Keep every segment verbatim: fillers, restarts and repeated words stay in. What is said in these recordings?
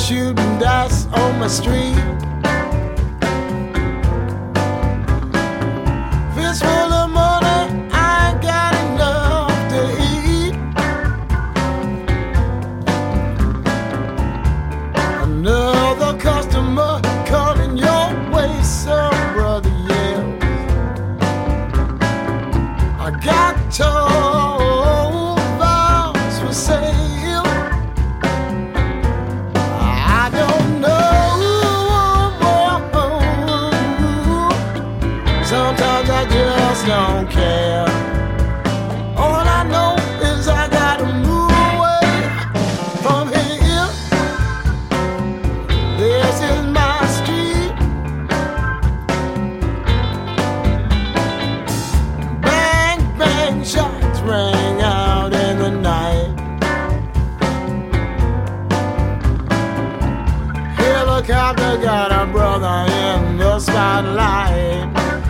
shooting dice on my street. Fistful of money, I ain't got enough to eat. Another customer coming your way, so brother, yeah. I got told vows for sale. I don't know. Sometimes I just don't care. All I know is I gotta move away from here. This is my street. Bang, bang, shots rang out in the night. Helicopter got a brother in the spotlight.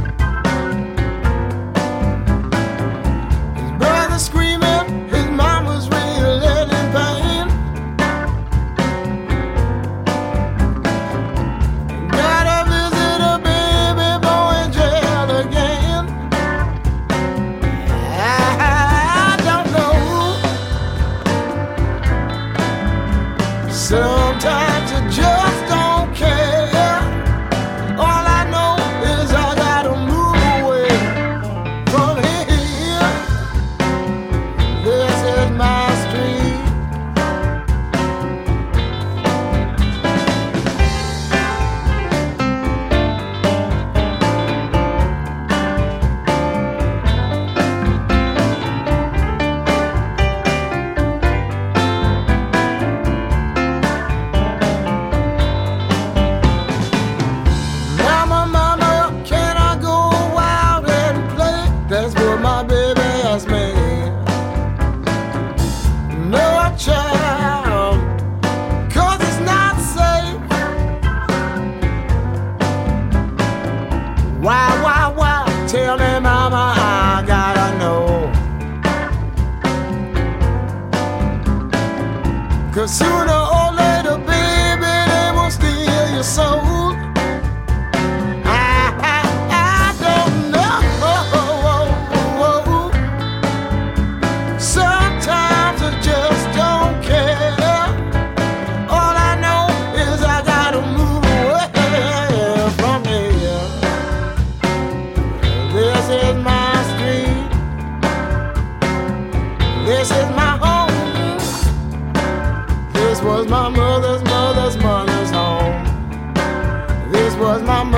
His brother screaming, his mama's reeling in pain. Gotta visit a baby boy in jail again. I don't know. Sometimes I just don't care. All I know is I gotta move away from here. This is my street. Mama, mama, can I go out and play? That's what my baby asked me. No, child, 'cause it's not safe. Why, why, why? Tell me, mama, I gotta know. 'Cause sooner or later, baby, they will steal your soul. I, I, I don't know. Sometimes I just don't care. All I know is I gotta move away from here. This is my street. This is my home. This was my mother's mother's mother's home. This was my